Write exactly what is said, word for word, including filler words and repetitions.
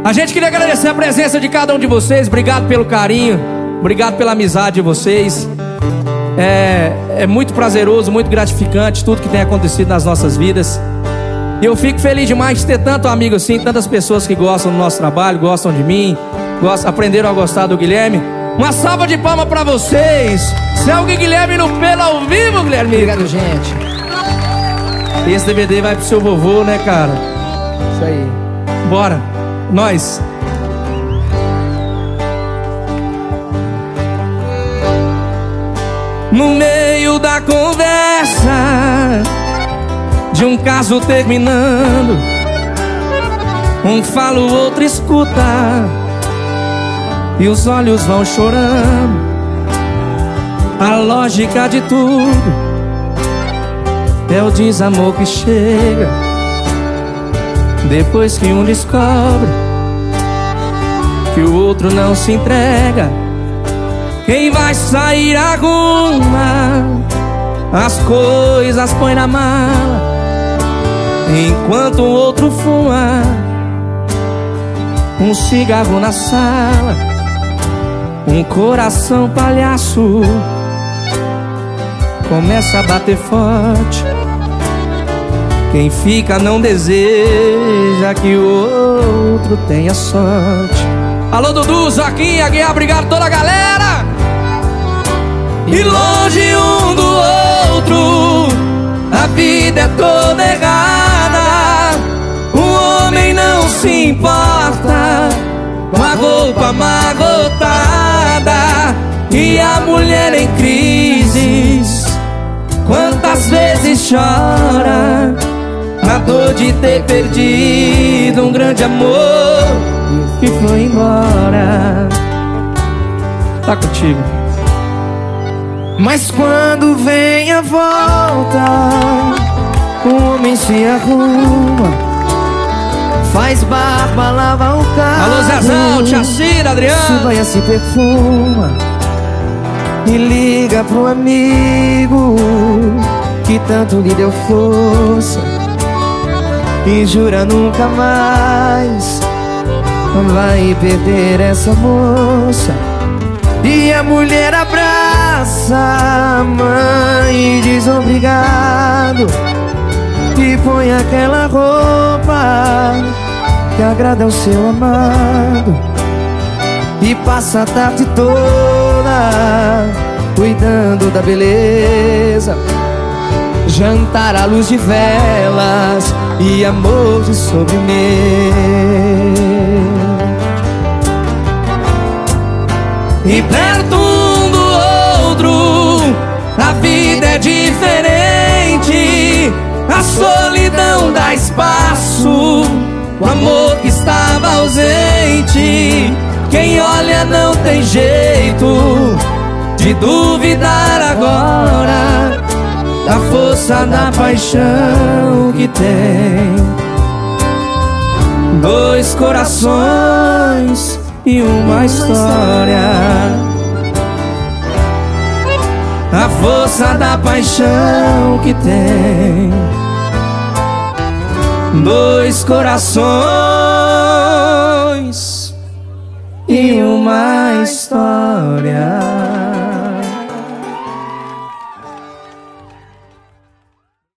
A gente queria agradecer a presença de cada um de vocês. Obrigado pelo carinho, obrigado pela amizade de vocês. É, é muito prazeroso, muito gratificante tudo que tem acontecido nas nossas vidas. E eu fico feliz demais de ter tanto amigo assim, tantas pessoas que gostam do nosso trabalho, gostam de mim, gostam, aprenderam a gostar do Guilherme. Uma salva de palmas pra vocês. Selgue Guilherme no Pelo ao Vivo, Guilherme. Obrigado, gente. Esse D V D vai pro seu vovô, né, cara? Isso aí. Bora, nós. No meio da conversa de um caso terminando, um fala, o outro escuta, e os olhos vão chorando. A lógica de tudo é o desamor que chega depois que um descobre que o outro não se entrega. Quem vai sair arruma as coisas, põe na mala, enquanto o outro fuma um cigarro na sala. Um coração palhaço começa a bater forte. Quem fica não deseja que o outro tenha sorte. Alô, Dudu, Zaquinha, Guiar, obrigado toda a galera. E longe um do outro, a vida é toda errada. O homem não se importa com a roupa amarrotada, e a mulher em crises quantas vezes chora na dor de ter perdido um grande amor que foi embora. Tá contigo. Mas quando vem a volta, o homem se arruma, faz barba, lava o carro. Alô, Zezão, Tia Cira, Adriano. Se vai, se perfuma e liga pro amigo que tanto lhe deu força, e jura nunca mais vai perder essa moça. E a mulher abraça a mãe e diz obrigado, e põe aquela roupa que agrada ao seu amado, e passa a tarde toda cuidando da beleza, jantar à luz de velas e amor de sobremesa. E perto um do outro, a vida é diferente. A solidão dá espaço, o amor que estava ausente. Quem olha não tem jeito de duvidar agora da força da paixão que tem. Dois corações e uma história, a força da paixão que tem. Dois corações e uma história.